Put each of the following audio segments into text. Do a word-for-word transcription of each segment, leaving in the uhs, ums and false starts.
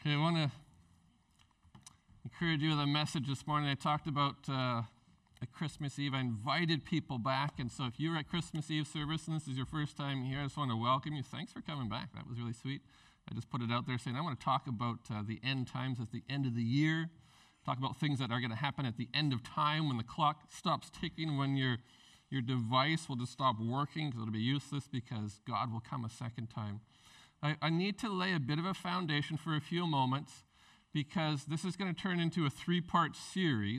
Okay, I want to encourage you with a message this morning. I talked about uh, at Christmas Eve. I invited people back, and so if you were at Christmas Eve service and this is your first time here, I just want to welcome you. Thanks for coming back. That was really sweet. I just put it out there saying I want to talk about uh, the end times at the end of the year, talk about things that are going to happen at the end of time when the clock stops ticking, when your your device will just stop working because it'll be useless because God will come a second time. I, I need to lay a bit of a foundation for a few moments because this is going to turn into a three-part series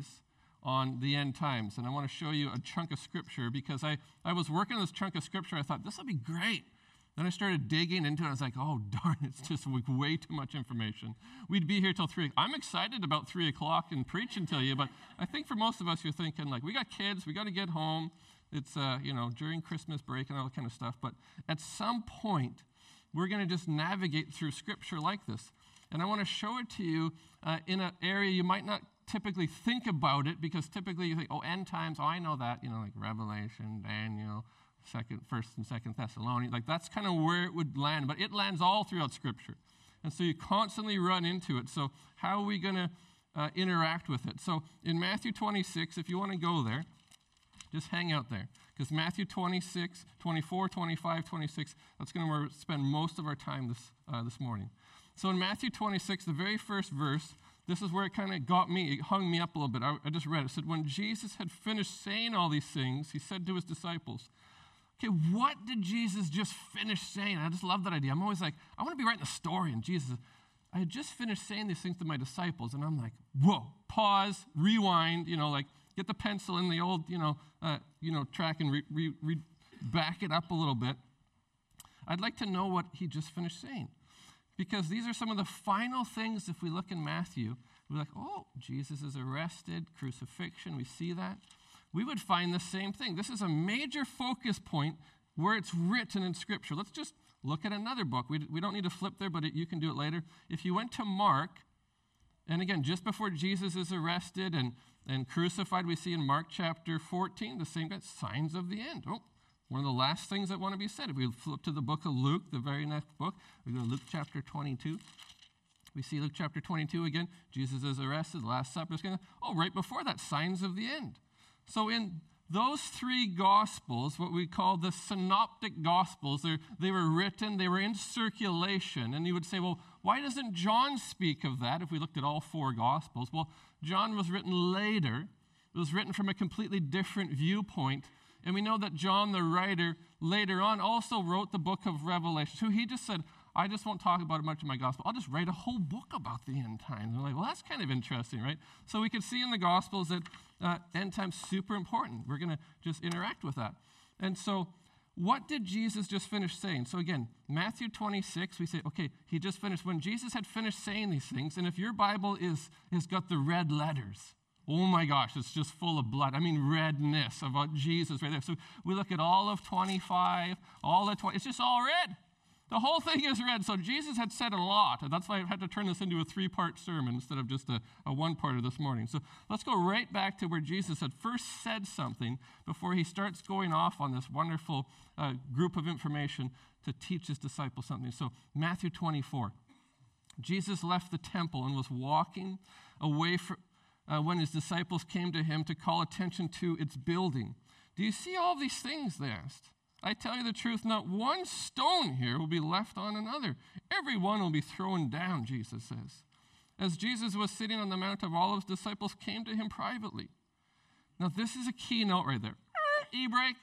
on the end times. And I want to show you a chunk of scripture because I, I was working on this chunk of scripture. I thought, this will be great. Then I started digging into it. I was like, oh, darn, it's just way too much information. We'd be here till three. I'm excited about three o'clock and preaching to you, but I think for most of us, you're thinking, like, we got kids. We got to get home. It's, uh, you know, during Christmas break and all that kind of stuff. But at some point, we're going to just navigate through scripture like this. And I want to show it to you uh, in an area you might not typically think about it, because typically you think, oh, end times, oh, I know that, you know, like Revelation, Daniel, second, First and Second Thessalonians. Like that's kind of where it would land, but it lands all throughout Scripture. And so you constantly run into it. So how are we going to uh, interact with it? So in Matthew twenty-six, if you want to go there, just hang out there. Because Matthew twenty-six, twenty-four, twenty-five, twenty-six, that's going to spend most of our time this uh, this morning. So in Matthew twenty-six, the very first verse, this is where it kind of got me, it hung me up a little bit. I, I just read it. It said, when Jesus had finished saying all these things, he said to his disciples, okay, what did Jesus just finish saying? I just love that idea. I'm always like, I want to be writing a story. And Jesus, I had just finished saying these things to my disciples. And I'm like, whoa, pause, rewind, you know, like, get the pencil in the old, you know, uh, you know, track and re, re, re, back it up a little bit. I'd like to know what he just finished saying. Because these are some of the final things, if we look in Matthew, we're like, oh, Jesus is arrested, crucifixion, we see that. We would find the same thing. This is a major focus point where it's written in Scripture. Let's just look at another book. We, we don't need to flip there, but it, you can do it later. If you went to Mark, and again, just before Jesus is arrested and, and crucified, we see in Mark chapter fourteen, the same guy, signs of the end. Oh, one of the last things that want to be said. If we flip to the book of Luke, the very next book, we go to Luke chapter twenty-two. We see Luke chapter twenty-two again. Jesus is arrested, the Last Supper is going to, oh, right before that, signs of the end. So in those three Gospels, what we call the synoptic Gospels, they were written, they were in circulation. And you would say, well, why doesn't John speak of that if we looked at all four Gospels? Well, John was written later. It was written from a completely different viewpoint. And we know that John, the writer, later on also wrote the book of Revelation. So he just said, I just won't talk about it much in my gospel. I'll just write a whole book about the end times. And we're like, well, that's kind of interesting, right? So we can see in the Gospels that uh, end times super important. We're going to just interact with that. And so what did Jesus just finish saying? So again, Matthew twenty-six, we say, okay, he just finished. When Jesus had finished saying these things, and if your Bible is has got the red letters, oh my gosh, it's just full of blood. I mean, redness about Jesus right there. So we look at all of twenty-five, all of twenty, it's just all red. The whole thing is red. So Jesus had said a lot, and that's why I've had to turn this into a three-part sermon instead of just a, a one-parter this morning. So let's go right back to where Jesus had first said something before he starts going off on this wonderful uh, group of information to teach his disciples something. So Matthew twenty-four, Jesus left the temple and was walking away from, uh, when his disciples came to him to call attention to its building. Do you see all these things, they asked? I tell you the truth, not one stone here will be left on another. Every one will be thrown down, Jesus says. As Jesus was sitting on the Mount of Olives, disciples came to him privately. Now, this is a key note right there. E-break.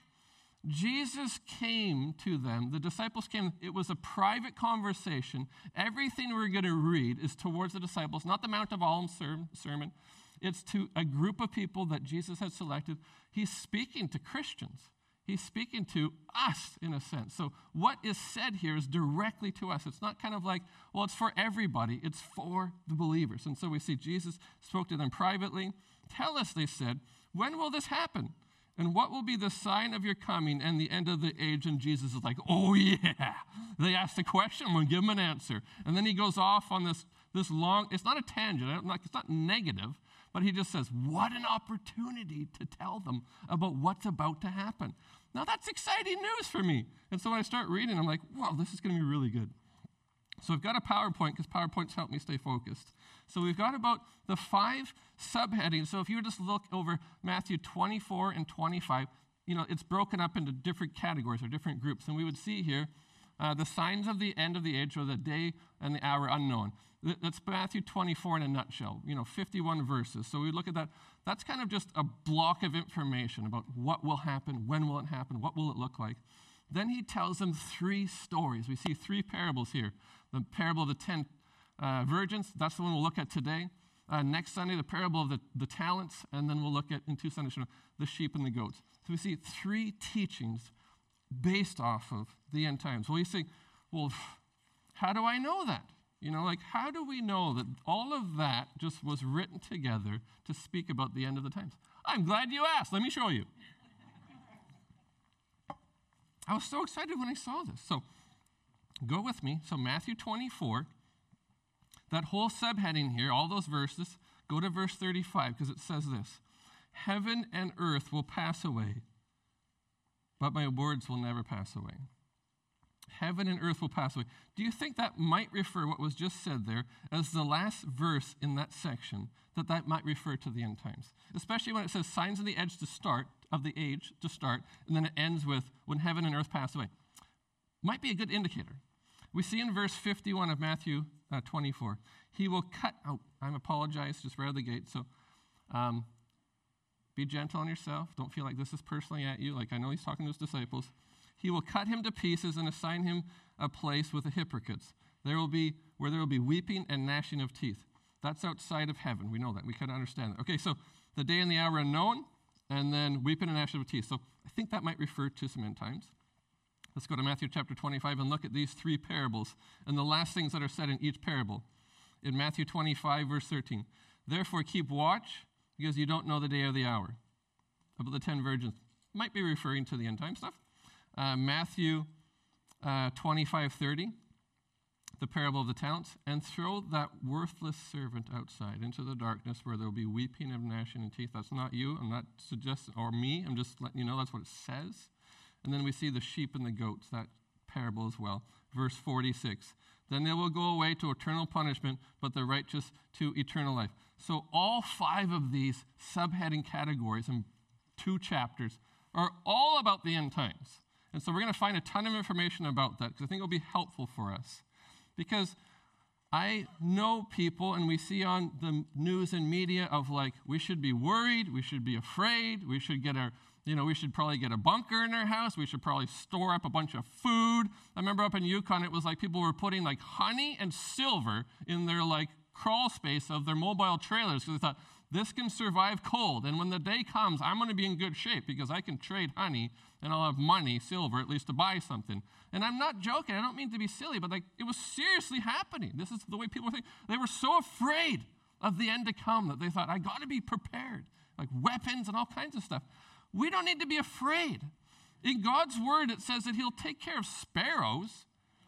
Jesus came to them. The disciples came. It was a private conversation. Everything we're going to read is towards the disciples, not the Mount of Olives sermon. It's to a group of people that Jesus had selected. He's speaking to Christians. He's speaking to us, in a sense. So what is said here is directly to us. It's not kind of like, well, it's for everybody. It's for the believers. And so we see Jesus spoke to them privately. Tell us, they said, when will this happen? And what will be the sign of your coming and the end of the age? And Jesus is like, oh, yeah. They asked a question. I'm going to give them an answer. And then he goes off on this, this long, it's not a tangent. It's not negative. But he just says, what an opportunity to tell them about what's about to happen. Now, that's exciting news for me. And so when I start reading, I'm like, wow, this is going to be really good. So we've got a PowerPoint because PowerPoints help me stay focused. So we've got about the five subheadings. So if you were just look over Matthew twenty-four and twenty-five, you know, it's broken up into different categories or different groups. And we would see here uh, the signs of the end of the age, or the day and the hour unknown. That's Matthew twenty-four in a nutshell, you know, fifty-one verses. So we look at that. That's kind of just a block of information about what will happen, when will it happen, what will it look like. Then he tells them three stories. We see three parables here. The parable of the ten uh, virgins, that's the one we'll look at today. Uh, next Sunday, the parable of the, the talents, and then we'll look at, in two Sundays from now, the sheep and the goats. So we see three teachings based off of the end times. Well, you say, well, how do I know that? You know, like, how do we know that all of that just was written together to speak about the end of the times? I'm glad you asked. Let me show you. I was so excited when I saw this. So go with me. So Matthew twenty-four, that whole subheading here, all those verses, go to verse thirty-five because it says this. Heaven and earth will pass away, but my words will never pass away. Heaven and earth will pass away. Do you think that might refer, what was just said there, as the last verse in that section, that that might refer to the end times? Especially when it says signs of the edge to start, of the age to start, and then it ends with when heaven and earth pass away. Might be a good indicator. We see in verse fifty-one of Matthew uh, twenty-four, he will cut out, I'm apologize, just right out of the gate, so um, be gentle on yourself. Don't feel like this is personally at you. Like, I know he's talking to his disciples. He will cut him to pieces and assign him a place with the hypocrites. There will be, where there will be weeping and gnashing of teeth. That's outside of heaven. We know that. We kind of understand that. Okay, so the day and the hour unknown, and then weeping and gnashing of teeth. So I think that might refer to some end times. Let's go to Matthew chapter twenty-five and look at these three parables and the last things that are said in each parable. In Matthew twenty-five, verse thirteen, therefore keep watch, because you don't know the day or the hour. About the ten virgins. Might be referring to the end time stuff. Uh, Matthew uh, twenty-five thirty, the parable of the talents, and throw that worthless servant outside into the darkness where there will be weeping and gnashing of teeth. That's not you. I'm not suggesting, or me. I'm just letting you know that's what it says. And then we see the sheep and the goats, that parable as well. Verse forty-six, then they will go away to eternal punishment, but the righteous to eternal life. So all five of these subheading categories in two chapters are all about the end times. And so we're going to find a ton of information about that because I think it'll be helpful for us. Because I know people, and we see on the news and media of like, we should be worried, we should be afraid, we should get our, you know, we should probably get a bunker in our house, we should probably store up a bunch of food. I remember up in Yukon, it was like people were putting like honey and silver in their like crawl space of their mobile trailers because they thought, this can survive cold, and when the day comes, I'm going to be in good shape because I can trade honey, and I'll have money, silver, at least to buy something. And I'm not joking. I don't mean to be silly, but like it was seriously happening. This is the way people think. They were so afraid of the end to come that they thought, I got to be prepared, like weapons and all kinds of stuff. We don't need to be afraid. In God's word, it says that he'll take care of sparrows.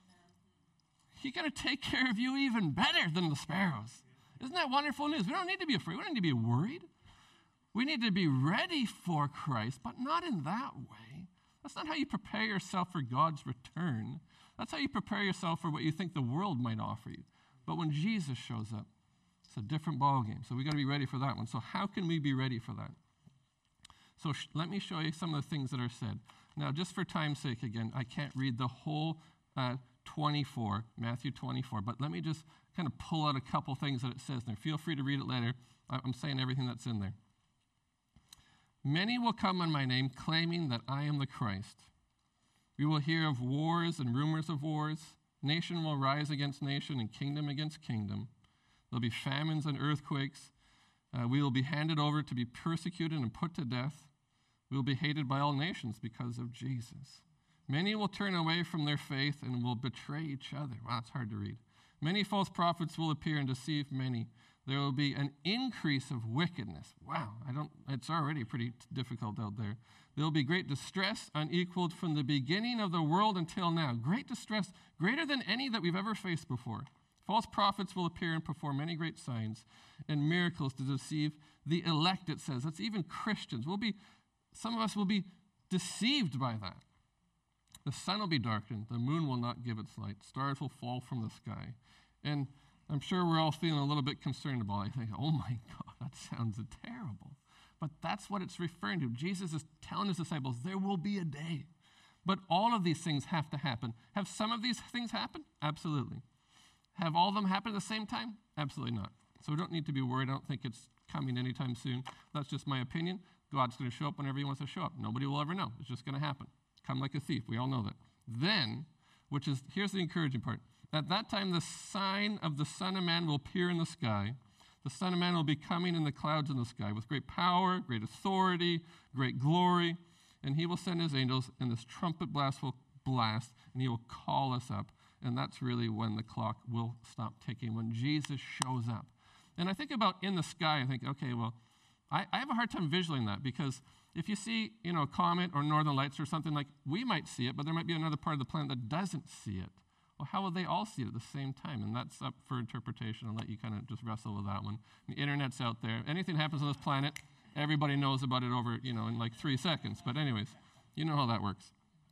He's going to take care of you even better than the sparrows. Isn't that wonderful news? We don't need to be afraid. We don't need to be worried. We need to be ready for Christ, but not in that way. That's not how you prepare yourself for God's return. That's how you prepare yourself for what you think the world might offer you. But when Jesus shows up, it's a different ballgame. So we got to be ready for that one. So how can we be ready for that? So sh- let me show you some of the things that are said. Now, just for time's sake, again, I can't read the whole uh, twenty-four, Matthew twenty-four, but let me just kind of pull out a couple things that it says there. Feel free to read it later. I'm saying everything that's in there. Many will come in my name, claiming that I am the Christ. We will hear of wars and rumors of wars. Nation will rise against nation and kingdom against kingdom. There'll be famines and earthquakes. Uh, we will be handed over to be persecuted and put to death. We will be hated by all nations because of Jesus. Many will turn away from their faith and will betray each other. Wow, it's hard to read. Many false prophets will appear and deceive many. There will be an increase of wickedness. Wow, I don't, it's already pretty difficult out there. There will be great distress, unequaled from the beginning of the world until now. Great distress, greater than any that we've ever faced before. False prophets will appear and perform many great signs and miracles to deceive the elect, it says. That's even Christians. We'll be, some of us will be deceived by that. The sun will be darkened. The moon will not give its light. Stars will fall from the sky. And I'm sure we're all feeling a little bit concerned about it. I think, oh my God, that sounds terrible. But that's what it's referring to. Jesus is telling his disciples, there will be a day. But all of these things have to happen. Have some of these things happen? Absolutely. Have all of them happen at the same time? Absolutely not. So we don't need to be worried. I don't think it's coming anytime soon. That's just my opinion. God's going to show up whenever he wants to show up. Nobody will ever know. It's just going to happen. Come like a thief. We all know that. Then, which is, here's the encouraging part. At that time, the sign of the Son of Man will appear in the sky. The Son of Man will be coming in the clouds in the sky with great power, great authority, great glory. And he will send his angels, and this trumpet blast will blast, and he will call us up. And that's really when the clock will stop ticking, when Jesus shows up. And I think about in the sky, I think, okay, well, I, I have a hard time visualizing that, because if you see, you know, a comet or northern lights or something, like, we might see it, but there might be another part of the planet that doesn't see it. Well, how will they all see it at the same time? And that's up for interpretation. I'll let you kind of just wrestle with that one. The internet's out there. Anything happens on this planet, everybody knows about it over, you know, in like three seconds. But anyways, you know how that works.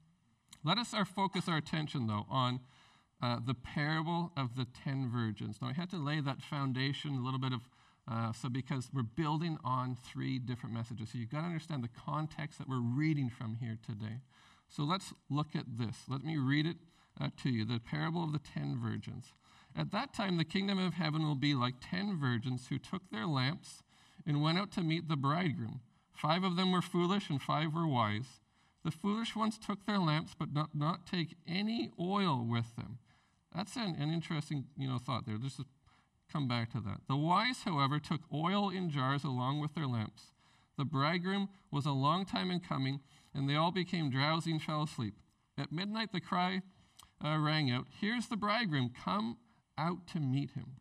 Let us our focus our attention, though, on uh, the parable of the ten virgins. Now, I had to lay that foundation, a little bit of, uh, so because we're building on three different messages. So you've got to understand the context that we're reading from here today. So let's look at this. Let me read it uh, to you, the parable of the ten virgins. At that time, the kingdom of heaven will be like ten virgins who took their lamps and went out to meet the bridegroom. Five of them were foolish and five were wise. The foolish ones took their lamps, but not, not take any oil with them. That's an, an interesting, you know, thought there. Just to come back to that. The wise, however, took oil in jars along with their lamps. The bridegroom was a long time in coming, and they all became drowsy and fell asleep. At midnight, the cry uh, rang out, "Here's the bridegroom, come out to meet him."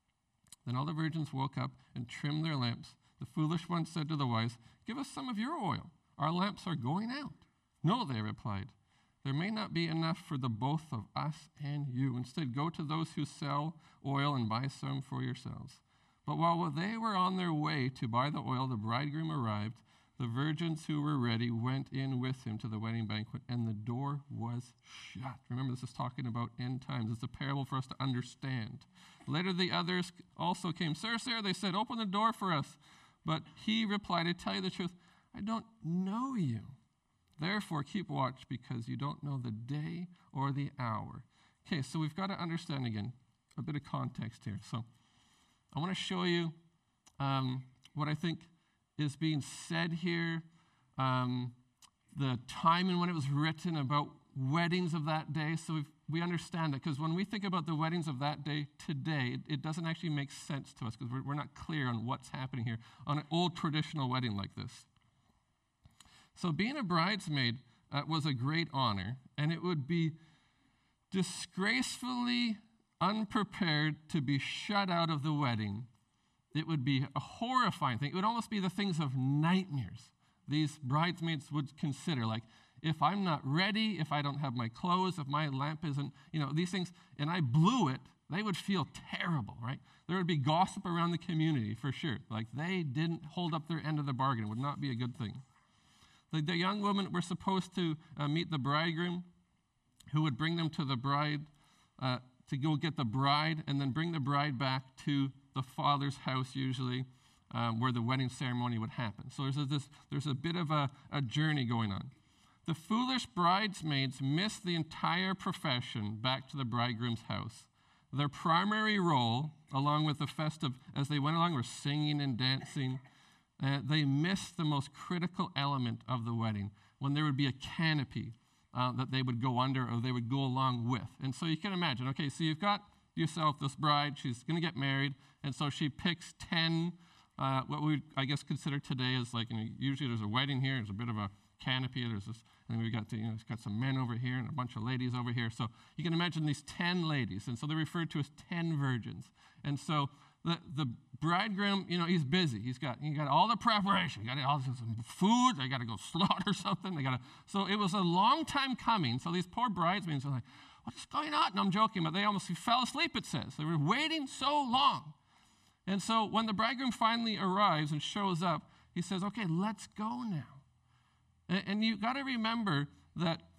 Then all the virgins woke up and trimmed their lamps. The foolish ones said to the wise, "Give us some of your oil. Our lamps are going out." "No," they replied, "there may not be enough for the both of us and you. Instead, go to those who sell oil and buy some for yourselves." But while they were on their way to buy the oil, the bridegroom arrived. The virgins who were ready went in with him to the wedding banquet, and the door was shut. Remember, this is talking about end times. It's a parable for us to understand. Later, the others also came. "Sir, sir," they said, "open the door for us." But he replied, "I tell you the truth, I don't know you. Therefore, keep watch, because you don't know the day or the hour." Okay, so we've got to understand again a bit of context here. So I want to show you um, what I think is being said here, um, the time and when it was written, about weddings of that day. So we've, we understand it, because when we think about the weddings of that day today, it, it doesn't actually make sense to us, because we're, we're not clear on what's happening here on an old traditional wedding like this. So being a bridesmaid uh, was a great honor, and it would be disgracefully unprepared to be shut out of the wedding. It would be a horrifying thing. It would almost be the things of nightmares these bridesmaids would consider. Like, if I'm not ready, if I don't have my clothes, if my lamp isn't, you know, these things, and I blew it, they would feel terrible, right? There would be gossip around the community for sure. Like, they didn't hold up their end of the bargain. It would not be a good thing. The, the young women were supposed to uh, meet the bridegroom, who would bring them to the bride, uh, to go get the bride, and then bring the bride back to the father's house, usually, um, where the wedding ceremony would happen. So there's a, this, there's a bit of a, a journey going on. The foolish bridesmaids missed the entire profession back to the bridegroom's house. Their primary role, along with the festive, as they went along, were singing and dancing. Uh, they missed the most critical element of the wedding, when there would be a canopy uh, that they would go under, or they would go along with. And so you can imagine, okay, so you've got yourself this bride, she's going to get married, and so she picks ten, uh, what we would, I guess, consider today as like, you know, usually there's a wedding here, there's a bit of a canopy, there's this, and then we've got, the, you know, it's got some men over here and a bunch of ladies over here. So you can imagine these ten ladies, and so they're referred to as ten virgins. And so the, the bridegroom, you know, he's busy. He's got he got all the preparation. He got all this some food. They got to go slaughter something. They got to. So it was a long time coming. So these poor bridesmaids are like, "What is going on?" And I'm joking, but they almost fell asleep, it says. They were waiting so long. And so when the bridegroom finally arrives and shows up, he says, "Okay, let's go now." And, and you've got to remember that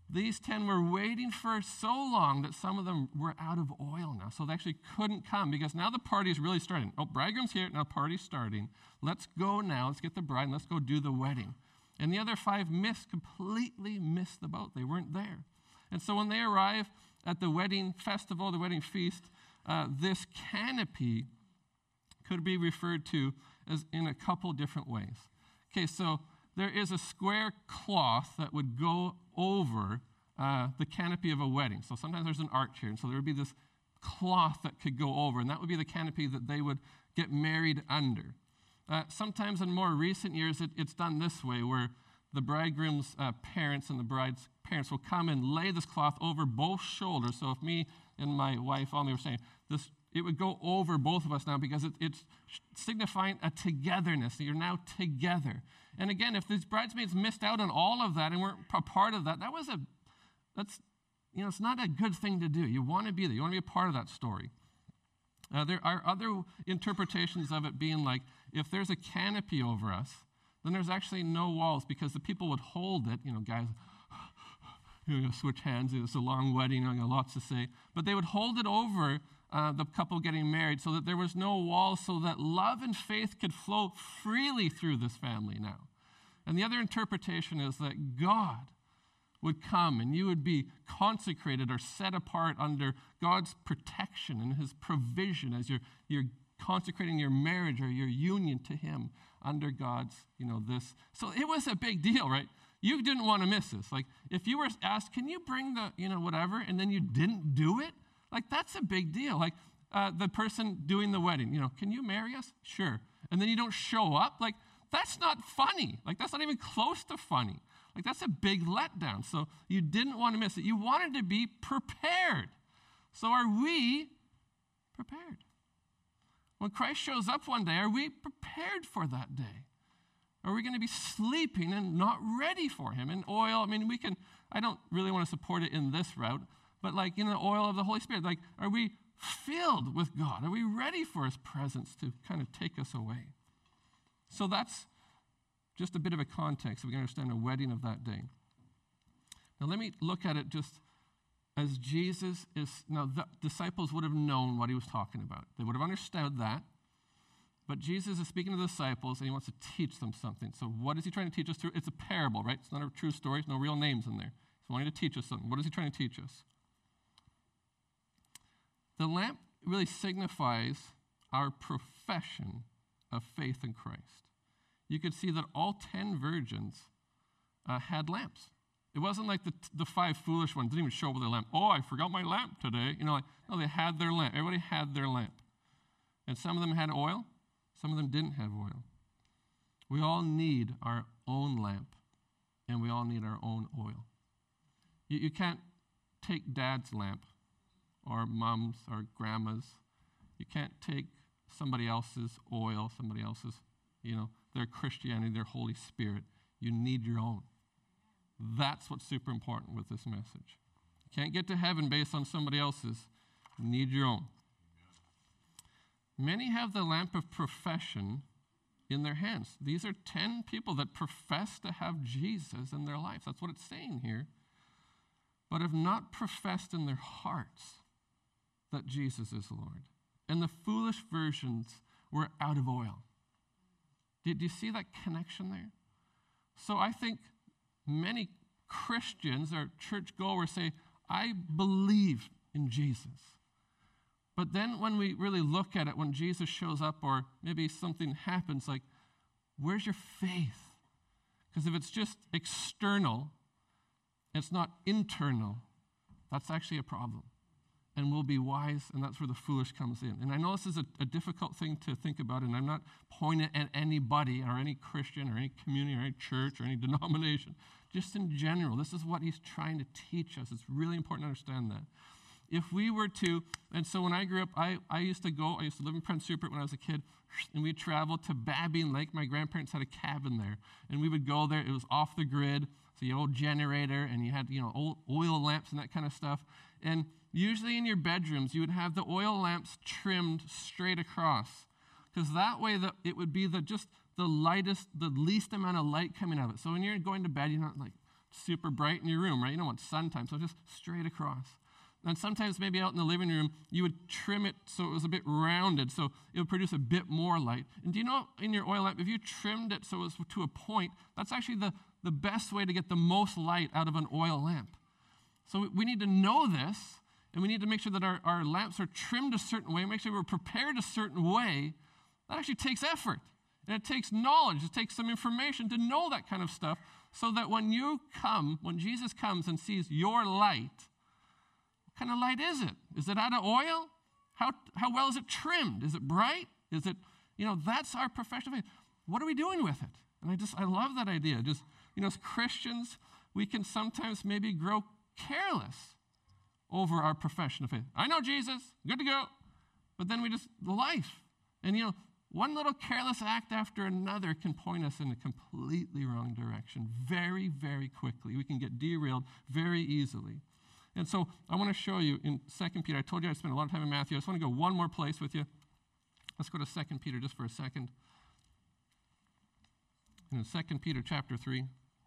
these ten were waiting for so long that some of them were out of oil now. So they actually couldn't come because now the party is really starting. Oh, bridegroom's here, now party's starting. Let's go now. Let's get the bride and let's go do the wedding. And the other five missed, completely missed the boat. They weren't there. And so when they arrive at the wedding festival, the wedding feast, uh, this canopy could be referred to as in a couple different ways. Okay, so there is a square cloth that would go over uh, the canopy of a wedding. So sometimes there's an arch here, and so there would be this cloth that could go over, and that would be the canopy that they would get married under. Uh, sometimes in more recent years, it, it's done this way, where the bridegroom's uh, parents and the bride's parents will come and lay this cloth over both shoulders. So if me and my wife only were saying this, it would go over both of us now because it, it's signifying a togetherness. You're now together. And again, if these bridesmaids missed out on all of that and weren't a part of that, that was a, that's, you know, it's not a good thing to do. You want to be there. You want to be a part of that story. Uh, there are other interpretations of it being like, if there's a canopy over us, then there's actually no walls because the people would hold it. You know, guys, you know, switch hands. It's a long wedding. I got lots to say. But they would hold it over uh, the couple getting married so that there was no walls, so that love and faith could flow freely through this family now. And the other interpretation is that God would come and you would be consecrated or set apart under God's protection and his provision as you're, you're consecrating your marriage or your union to him under God's, you know, this. So it was a big deal, right? You didn't want to miss this. Like, if you were asked, can you bring the, you know, whatever, and then you didn't do it, like, that's a big deal. Like, uh, the person doing the wedding, you know, can you marry us? Sure. And then you don't show up? Like, that's not funny. Like, that's not even close to funny. Like, that's a big letdown. So you didn't want to miss it. You wanted to be prepared. So are we prepared? When Christ shows up one day, are we prepared for that day? Are we going to be sleeping and not ready for him? And oil, I mean, we can, I don't really want to support it in this route, but like in the oil of the Holy Spirit, like, are we filled with God? Are we ready for his presence to kind of take us away? So that's just a bit of a context so we can understand the wedding of that day. Now let me look at it just as Jesus is, now the disciples would have known what he was talking about. They would have understood that. But Jesus is speaking to the disciples and he wants to teach them something. So what is he trying to teach us through? It's a parable, right? It's not a true story. There's no real names in there. He's wanting to teach us something. What is he trying to teach us? The lamp really signifies our profession of faith in Christ. You could see that all ten virgins uh, had lamps. It wasn't like the, the five foolish ones didn't even show up with their lamp. Oh, I forgot my lamp today. You know, like, no, they had their lamp. Everybody had their lamp. And some of them had oil. Some of them didn't have oil. We all need our own lamp, and we all need our own oil. You, you can't take dad's lamp or mom's or grandma's. You can't take somebody else's oil, somebody else's, you know, their Christianity, their Holy Spirit. You need your own. That's what's super important with this message. You can't get to heaven based on somebody else's. You need your own. Many have the lamp of profession in their hands. These are ten people that profess to have Jesus in their lives. That's what it's saying here. But have not professed in their hearts that Jesus is Lord. And the foolish virgins were out of oil. Did you see that connection there? So I think many Christians or churchgoers say, I believe in Jesus. But then when we really look at it, when Jesus shows up or maybe something happens, like, where's your faith? Because if it's just external, it's not internal, that's actually a problem. And we'll be wise, and that's where the foolish comes in. And I know this is a, a difficult thing to think about, and I'm not pointing at anybody or any Christian or any community or any church or any denomination. Just in general, this is what he's trying to teach us. It's really important to understand that. If we were to, and so when I grew up, I, I used to go, I used to live in Prince Rupert when I was a kid, and we'd travel to Babine Lake. My grandparents had a cabin there, and we would go there. It was off the grid, so you had an old generator, and you had, you know, old oil lamps and that kind of stuff. And usually in your bedrooms, you would have the oil lamps trimmed straight across, because that way the, it would be the just the lightest, the least amount of light coming out of it. So when you're going to bed, you're not like super bright in your room, right? You don't want sun time, so just straight across. And sometimes maybe out in the living room, you would trim it so it was a bit rounded, so it would produce a bit more light. And do you know in your oil lamp, if you trimmed it so it was to a point, that's actually the, the best way to get the most light out of an oil lamp. So we need to know this, and we need to make sure that our, our lamps are trimmed a certain way, make sure we're prepared a certain way. That actually takes effort, and it takes knowledge. It takes some information to know that kind of stuff, so that when you come, when Jesus comes and sees your light, what kind of light is it? Is it out of oil? How, how well is it trimmed? Is it bright? Is it, you know, that's our profession of faith. What are we doing with it? And I just, I love that idea. Just, you know, as Christians, we can sometimes maybe grow careless over our profession of faith. I know Jesus, good to go. But then we just, life. And, you know, one little careless act after another can point us in a completely wrong direction very, very quickly. We can get derailed very easily. And so I want to show you in Second Peter. I told you I spent a lot of time in Matthew. I just want to go one more place with you. Let's go to Second Peter just for a second. In Second Peter chapter three.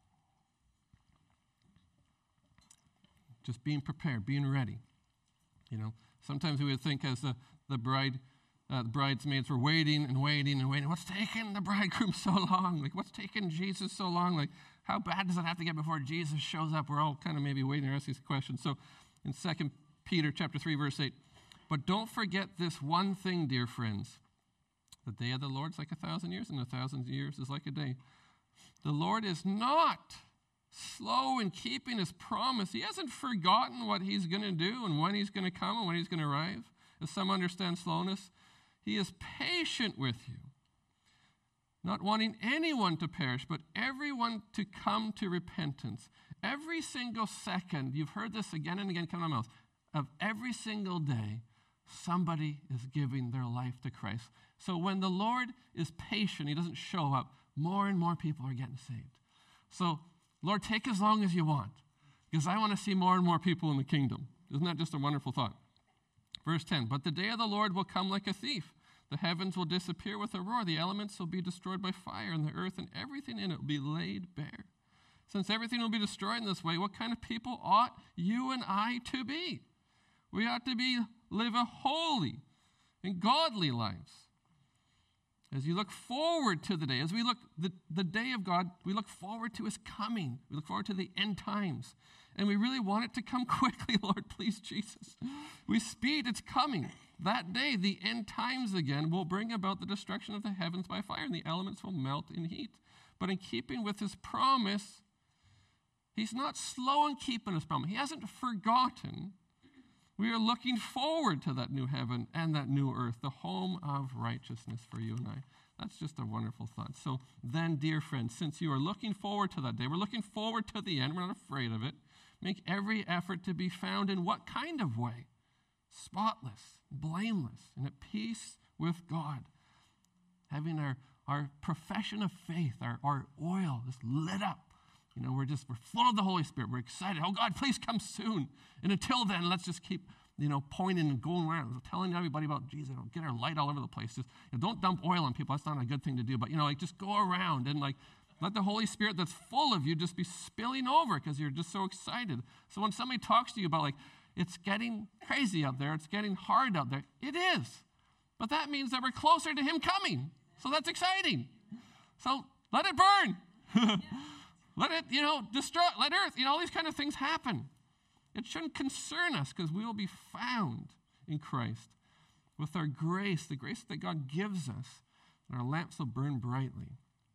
Just being prepared, being ready. You know, sometimes we would think as the, the bride, uh, the bridesmaids were waiting and waiting and waiting. What's taking the bridegroom so long? Like, what's taking Jesus so long? Like, how bad does it have to get before Jesus shows up? We're all kind of maybe waiting to ask these questions. So in Second Peter chapter three, verse eight, but don't forget this one thing, dear friends. The day of the Lord is like a thousand years, and a thousand years is like a day. The Lord is not slow in keeping his promise. He hasn't forgotten what he's going to do and when he's going to come and when he's going to arrive. As some understand slowness, he is patient with you, not wanting anyone to perish, but everyone to come to repentance. Every single second, you've heard this again and again come out of my mouth, of every single day, somebody is giving their life to Christ. So when the Lord is patient, he doesn't show up, more and more people are getting saved. So, Lord, take as long as you want, because I want to see more and more people in the kingdom. Isn't that just a wonderful thought? Verse ten, but the day of the Lord will come like a thief. The heavens will disappear with a roar. The elements will be destroyed by fire, and the earth and everything in it will be laid bare. Since everything will be destroyed in this way, what kind of people ought you and I to be? We ought to be live a holy and godly lives. As you look forward to the day, as we look, the, the day of God, we look forward to his coming. We look forward to the end times. And we really want it to come quickly, Lord, please, Jesus. We speed, it's coming. That day, the end times again will bring about the destruction of the heavens by fire, and the elements will melt in heat. But in keeping with his promise, he's not slow in keeping his promise. He hasn't forgotten. We are looking forward to that new heaven and that new earth, the home of righteousness for you and I. That's just a wonderful thought. So then, dear friends, since you are looking forward to that day, we're looking forward to the end, we're not afraid of it, make every effort to be found in what kind of way? Spotless, blameless, and at peace with God. Having our, our profession of faith, our, our oil just lit up. You know, we're just, we're full of the Holy Spirit. We're excited. Oh, God, please come soon. And until then, let's just keep, you know, pointing and going around, telling everybody about Jesus. You know, get our light all over the place. Just, you know, don't dump oil on people. That's not a good thing to do. But, you know, like just go around and, like, let the Holy Spirit that's full of you just be spilling over because you're just so excited. So when somebody talks to you about, like, it's getting crazy out there, it's getting hard out there, it is. But that means that we're closer to him coming. So that's exciting. So let it burn. Let it, you know, destroy, let earth, you know, all these kind of things happen. It shouldn't concern us because we will be found in Christ with our grace, the grace that God gives us, and our lamps will burn brightly.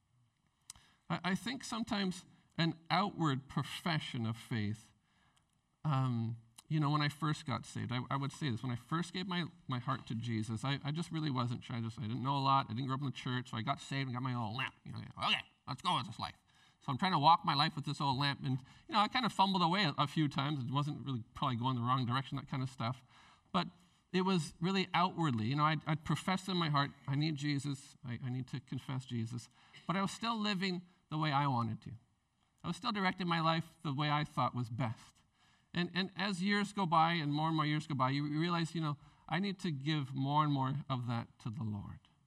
I, I think sometimes an outward profession of faith, um, you know, when I first got saved, I, I would say this, when I first gave my, my heart to Jesus, I, I just really wasn't sure. I just, I didn't know a lot. I didn't grow up in the church, so I got saved and got my own lamp. You know, okay, let's go with this life. So I'm trying to walk my life with this old lamp, and, you know, I kind of fumbled away a, a few times. It wasn't really probably going the wrong direction, that kind of stuff. But it was really outwardly. You know, I'd, I'd profess in my heart, I need Jesus. I, I need to confess Jesus. But I was still living the way I wanted to. I was still directing my life the way I thought was best. And, and as years go by and more and more years go by, you realize, you know, I need to give more and more of that to the Lord.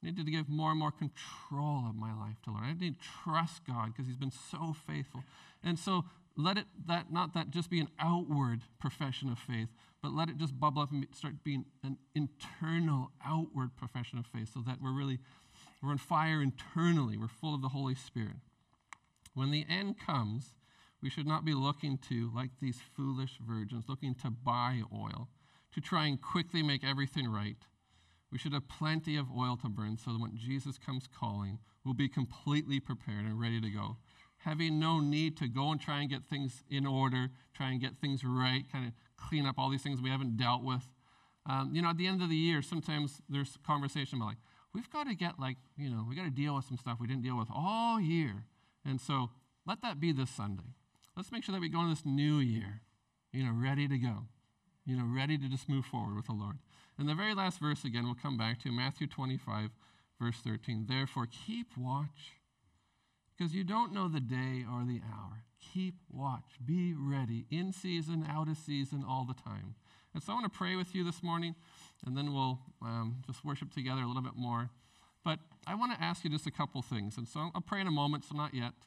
I need to give more and more control of my life to Lord. I need to trust God because he's been so faithful. And so let it, that not that just be an outward profession of faith, but let it just bubble up and start being an internal, outward profession of faith so that we're really, we're on fire internally. We're full of the Holy Spirit. When the end comes, we should not be looking to, like these foolish virgins, looking to buy oil, to try and quickly make everything right. We should have plenty of oil to burn so that when Jesus comes calling, we'll be completely prepared and ready to go, having no need to go and try and get things in order, try and get things right, kind of clean up all these things we haven't dealt with. Um, you know, at the end of the year, sometimes there's conversation about like, we've got to get like, you know, we got to deal with some stuff we didn't deal with all year. And so let that be this Sunday. Let's make sure that we go into this new year, you know, ready to go, you know, ready to just move forward with the Lord. And the very last verse again, we'll come back to Matthew twenty-five, verse thirteen. Therefore, keep watch, because you don't know the day or the hour. Keep watch. Be ready, in season, out of season, all the time. And so I want to pray with you this morning, and then we'll um, just worship together a little bit more. But I want to ask you just a couple things. And so I'll pray in a moment, so not yet.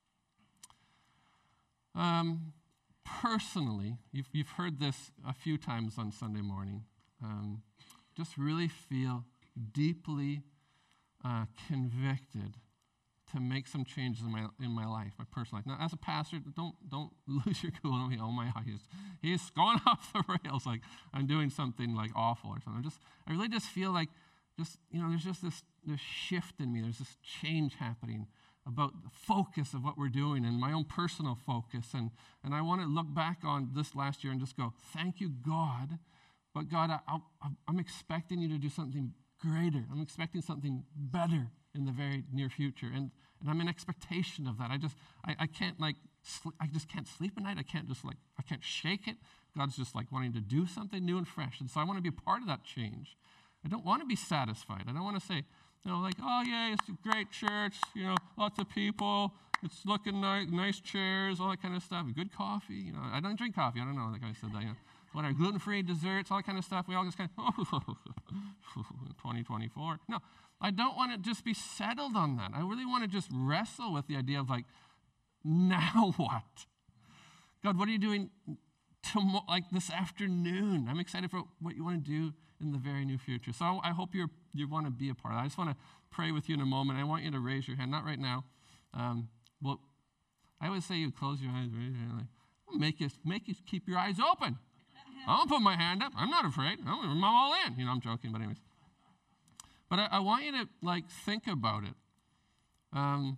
Um, personally, you've, you've heard this a few times on Sunday morning. Um, just really feel deeply uh, convicted to make some changes in my in my life, my personal life. Now, as a pastor, don't don't lose your cool. Don't be, oh my God, he's he's going off the rails. Like I'm doing something like awful or something. I just I really just feel like just you know there's just this this shift in me. There's this change happening about the focus of what we're doing and my own personal focus. And and I want to look back on this last year and just go, thank you, God. But God, I, I, I'm expecting you to do something greater. I'm expecting something better in the very near future. And and I'm in expectation of that. I just, I, I can't like, sl- I just can't sleep at night. I can't just like, I can't shake it. God's just like wanting to do something new and fresh. And so I want to be a part of that change. I don't want to be satisfied. I don't want to say, you know, like, oh yeah, it's a great church, you know, lots of people, it's looking nice, nice chairs, all that kind of stuff, good coffee. You know, I don't drink coffee. I don't know, like I said that, you know. Whatever, gluten-free desserts, all that kind of stuff. We all just kind of, oh, twenty twenty-four. No, I don't want to just be settled on that. I really want to just wrestle with the idea of like, now what? God, what are you doing tomorrow, like this afternoon? I'm excited for what you want to do in the very near future. So I hope you're, you want to be a part of that. I just want to pray with you in a moment. I want you to raise your hand, not right now. Um, well, I always say you close your eyes, raise your hand, like, make you, make you keep your eyes open. I'll put my hand up. I'm not afraid. I'm all in. You know, I'm joking, but anyways. But I, I want you to, like, think about it. Um,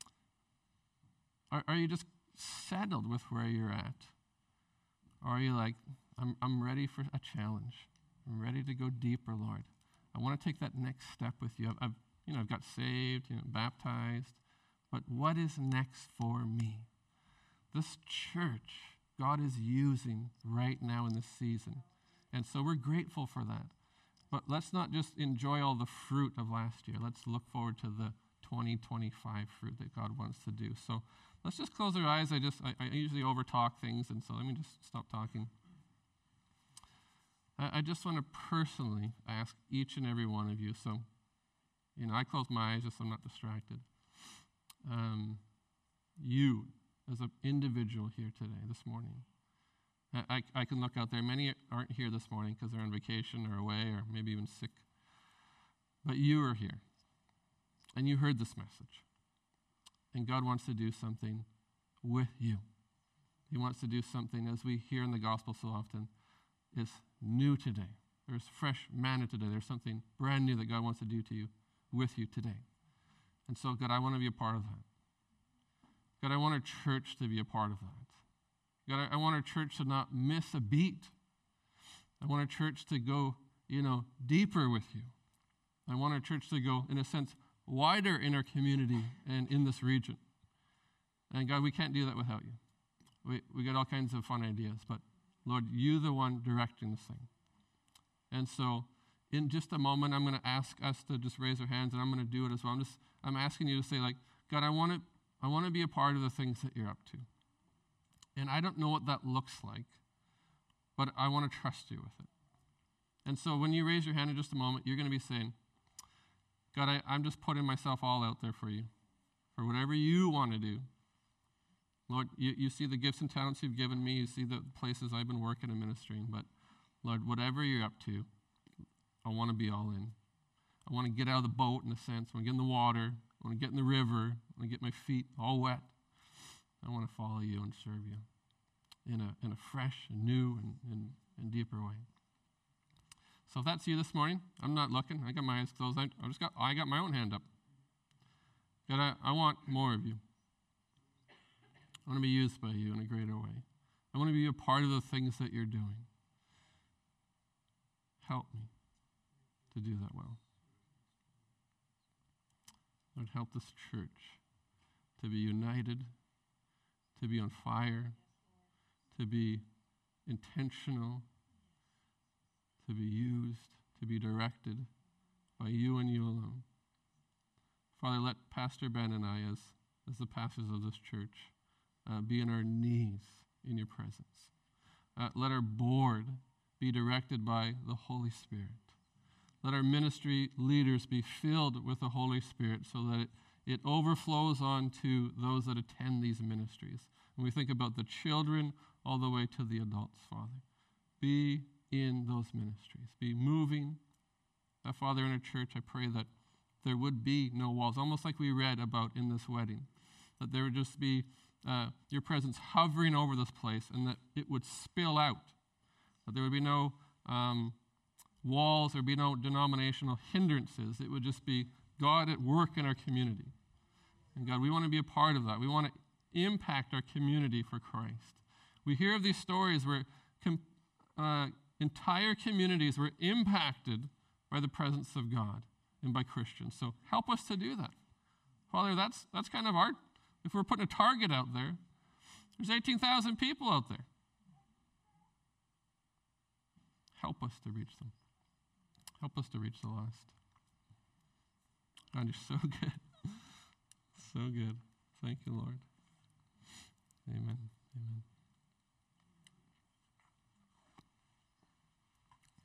are, are you just settled with where you're at? Or are you like, I'm, I'm ready for a challenge. I'm ready to go deeper, Lord. I want to take that next step with you. I've, I've you know, I've got saved, you know, baptized. But what is next for me? This church God is using right now in this season. And so we're grateful for that. But let's not just enjoy all the fruit of last year. Let's look forward to the twenty twenty-five fruit that God wants to do. So let's just close our eyes. I just I, I usually overtalk things, and so let me just stop talking. I, I just want to personally ask each and every one of you. So, you know, I close my eyes just so I'm not distracted. Um, you. As an individual here today, this morning. I, I, I can look out there. Many aren't here this morning because they're on vacation or away or maybe even sick. But you are here. And you heard this message. And God wants to do something with you. He wants to do something, as we hear in the gospel so often, is new today. There's fresh manna today. There's something brand new that God wants to do to you, with you today. And so, God, I want to be a part of that. God, I want our church to be a part of that. God, I want our church to not miss a beat. I want our church to go, you know, deeper with you. I want our church to go, in a sense, wider in our community and in this region. And God, we can't do that without you. We we got all kinds of fun ideas, but Lord, you the one directing this thing. And so, in just a moment, I'm going to ask us to just raise our hands, and I'm going to do it as well. I'm just, I'm asking you to say, like, God, I want to I want to be a part of the things that you're up to. And I don't know what that looks like, but I want to trust you with it. And so when you raise your hand in just a moment, you're going to be saying, God, I, I'm just putting myself all out there for you, for whatever you want to do. Lord, you, you see the gifts and talents you've given me. You see the places I've been working and ministering. But, Lord, whatever you're up to, I want to be all in. I want to get out of the boat, in a sense. I want to get in the water. I want to get in the river. I want to get my feet all wet. I want to follow you and serve you in a in a fresh and new and, and, and deeper way. So if that's you this morning, I'm not looking. I got my eyes closed. I, I just got I got my own hand up. God, I, I want more of you. I want to be used by you in a greater way. I want to be a part of the things that you're doing. Help me to do that well. Lord, help this church to be united, to be on fire, to be intentional, to be used, to be directed by you and you alone. Father, let Pastor Ben and I, as, as the pastors of this church, uh, be on our knees in your presence. Uh, let our board be directed by the Holy Spirit. Let our ministry leaders be filled with the Holy Spirit so that it, it overflows on to those that attend these ministries. And we think about the children all the way to the adults, Father. Be in those ministries. Be moving. Uh, Father, in our church, I pray that there would be no walls, almost like we read about in this wedding, that there would just be uh, your presence hovering over this place and that it would spill out, that there would be no um, walls, there would be no denominational hindrances. It would just be God at work in our community. And God, we want to be a part of that. We want to impact our community for Christ. We hear of these stories where com- uh, entire communities were impacted by the presence of God and by Christians. So help us to do that. Father, that's that's kind of our, if we're putting a target out there, there's eighteen thousand people out there. Help us to reach them. Help us to reach the lost. God, you're so good. So good. Thank you, Lord. Amen. Amen.